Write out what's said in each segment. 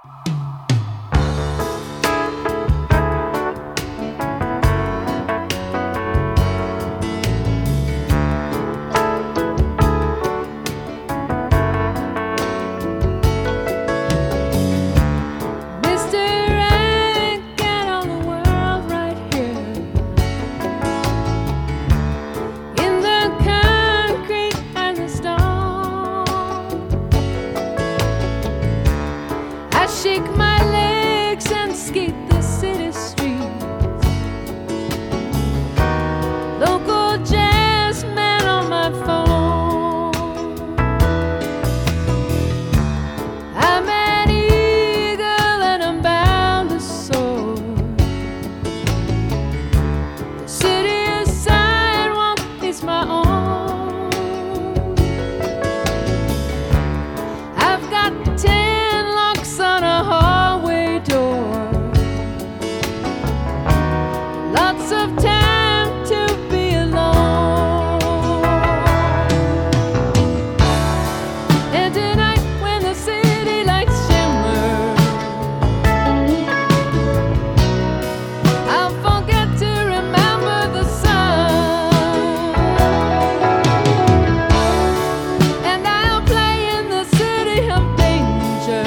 Shake my legs and skate the city streets. Local jazz man on my phone. I'm an eagle and I'm bound to soar. The city sidewalk is my own. I've got 10 locks on a hallway door. Lots of time to be alone. And tonight when the city lights shimmer, I'll forget to remember the sun. And I'll play in the city of danger.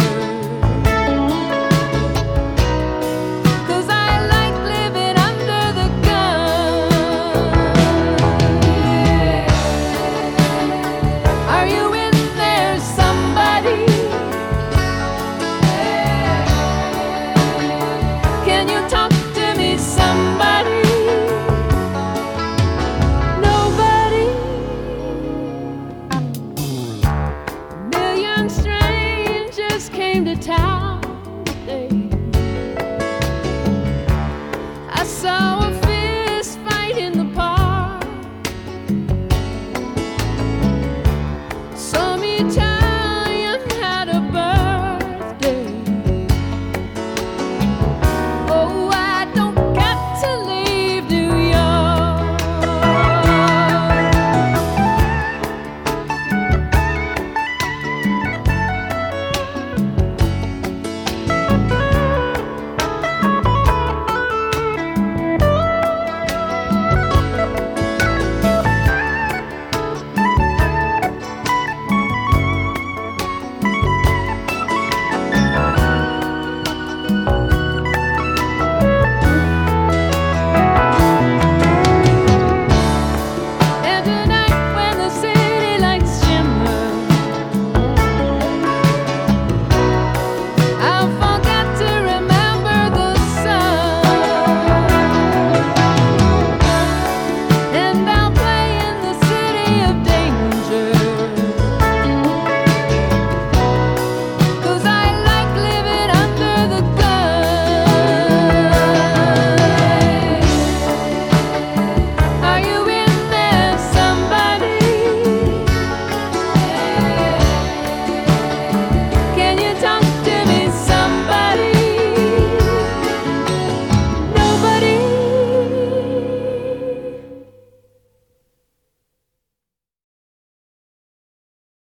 Strangers came to town.